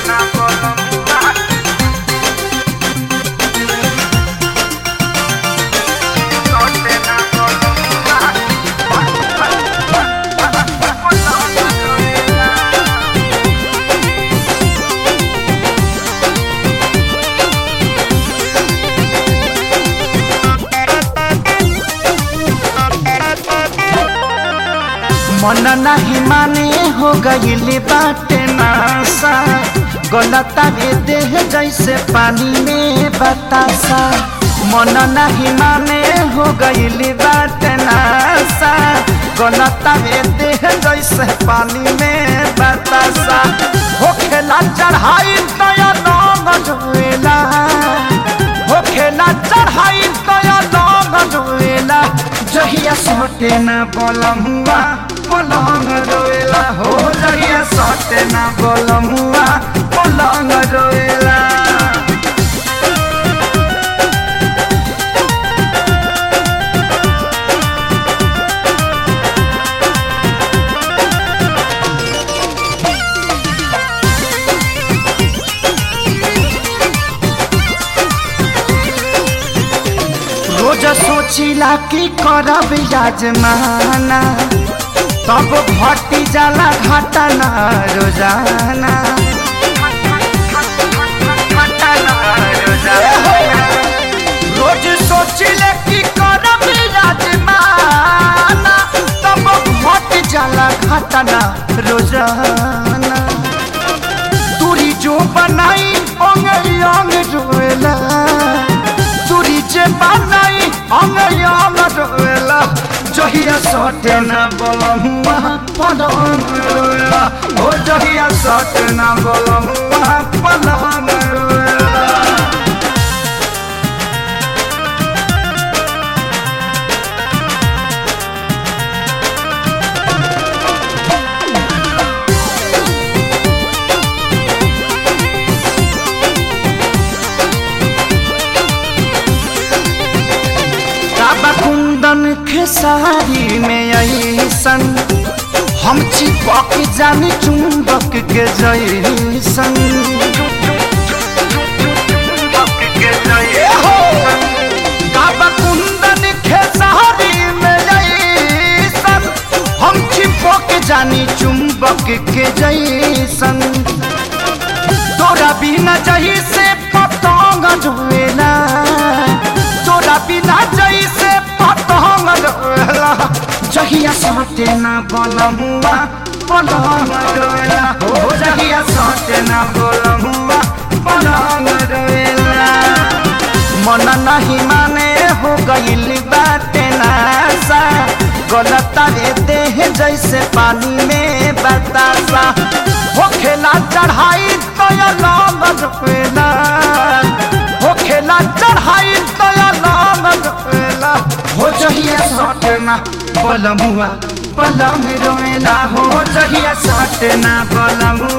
मन नहीं माने हो गईली बाटे नासा गलता रे देह जैसे पानी में बतासा। मन नहीं माने हो गईली बाटे नासा गलता रे देह जैसे पानी में बतासा। हो खेला चढ़ाई तया नाम जुएला हो खेला चढ़ाई तया नाम जुएला जहिया सोटे ना बोलमुआ पलंग रोएला हो जहिया सोटे ना बोलमुआ पलंग रोएला। रोज सोचिला कि करब याजमाना तब घटी जाला घटना रोजाना। रोज सोचिले कि करब याजमाना तब घट जाला घटना रोजाना। दूरी जो बनाई अंग अंग रोएला दूरी जे बनाई अंग अंग रोएला जहिया सोटे ना बोलमुआ पलंग रोएला हो जहिया सोटे ना बोलमुआ पलंग रोएला। कुंदन खेसारी में ऐसन हम चिपक जानी चुंबक के जैसन। कुंदन खेसारी में ऐसन हम चिपक जानी चुंबक के जैसन। तोरा बिना जैसे पतंग जुएला तोरा बिना जैसे पतंग रोएला जहिया सोटे ना बोलमुआ पलंग रोएला हो जहिया सोटे ना बोलमुआ पलंग रोएला। मन नहीं माने हो गईली बाटे नासा गलता रे देह जैसे पानी में बतासा। हो खेला चढ़ाई तया नाम रोएला हो खेला चढ़ाई तया नाम रोएला हो जहिया सोटे ना बोलमुआ पलंग रोएला हो जहिया सोटे ना बोलमुआ